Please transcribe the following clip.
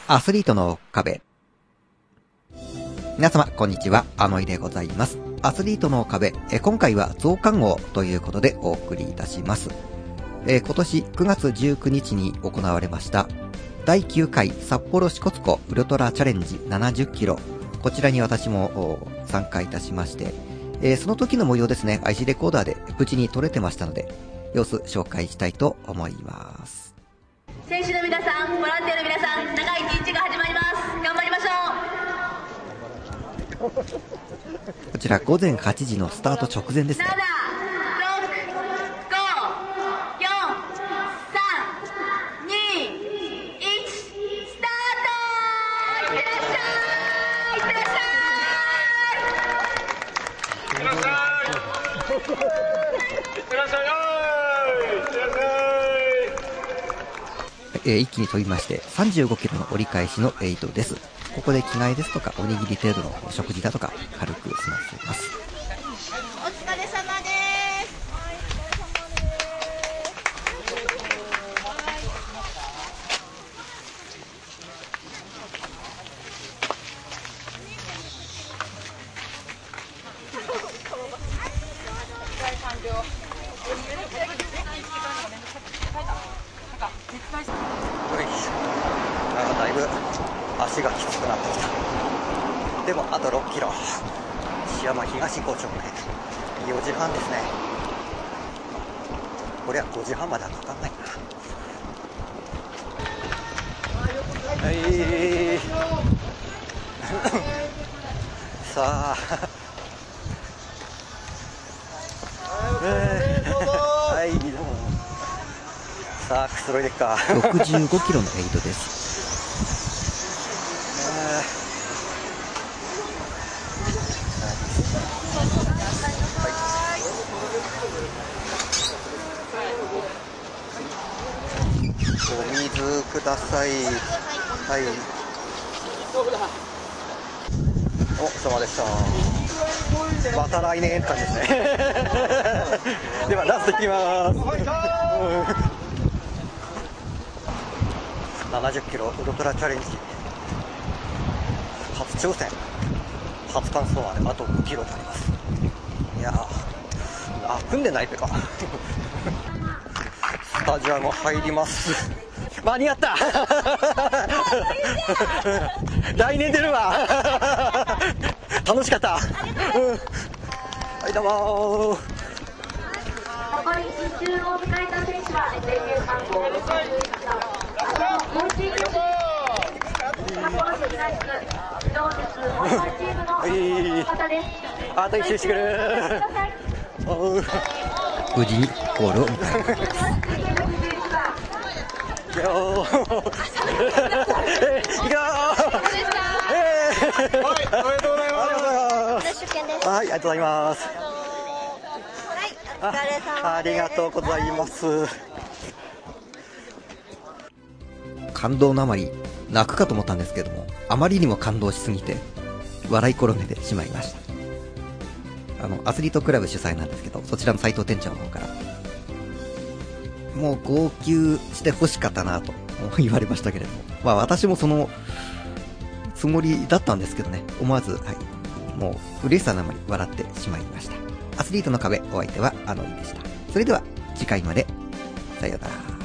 アスリートの壁。皆様、こんにちは。あのいでございます。アスリートの壁。今回は増刊号ということでお送りいたします。今年9月19日に行われました、第9回札幌支笏湖ウルトラチャレンジ70キロ。こちらに私も参加いたしまして、その時の模様ですね、IC レコーダーで無事に撮れてましたので、様子紹介したいと思います。 選手の皆さん、ボランティアの皆さん、長い一日が始まります。頑張りましょう。 こちら午前8時のスタート直前ですね。 7、6、5、4、3、2、1、スタート。いってらっしゃい。いってらっしゃい。いってらっしゃい。いってらっしゃい。 一気に飛びまして35キロの折り返しのエイトです。ここで着替えですとかおにぎり程度の食事だとか軽く済ませます。 お疲れ様です。 だいぶ足がきつくなってきた。でもあと6キロ。櫛山東5丁目4時半ですね。これは5時半まではかかんないな。はいさあはいどうも。さあくつろいでっか。65キロのエイトです。お水ください。はい。お疲れ様でした。また来年って感じですね。ではラストいきます。70キロウルトラチャレンジ初挑戦、初完走まであと5キロとあります。いやー、組んでないペか。スタジアム入ります。間に合った。来年出るわ。楽しかった。はい、どうもー。 残り1周を迎えた選手は電源番号61番。もう一度札幌市東区自動鉄本番チームの方です。 あと1周してくる。無事にゴールを迎えます。いくよー。いくよー。はい、おめでとうございます。はい、ありがとうございます。ありがとうございます。感動のあまり泣くかと思ったんですけども、あまりにも感動しすぎて笑い転げてしまいました。アスリートクラブ主催なんですけど、そちらの斉藤店長の方からもう号泣して欲しかったなと言われましたけれども、まあ私もそのつもりだったんですけどね、思わず、はい、もう嬉しさのあまり笑ってしまいました。アスリートの壁、お相手はあのいでした。それでは次回まで、さようなら。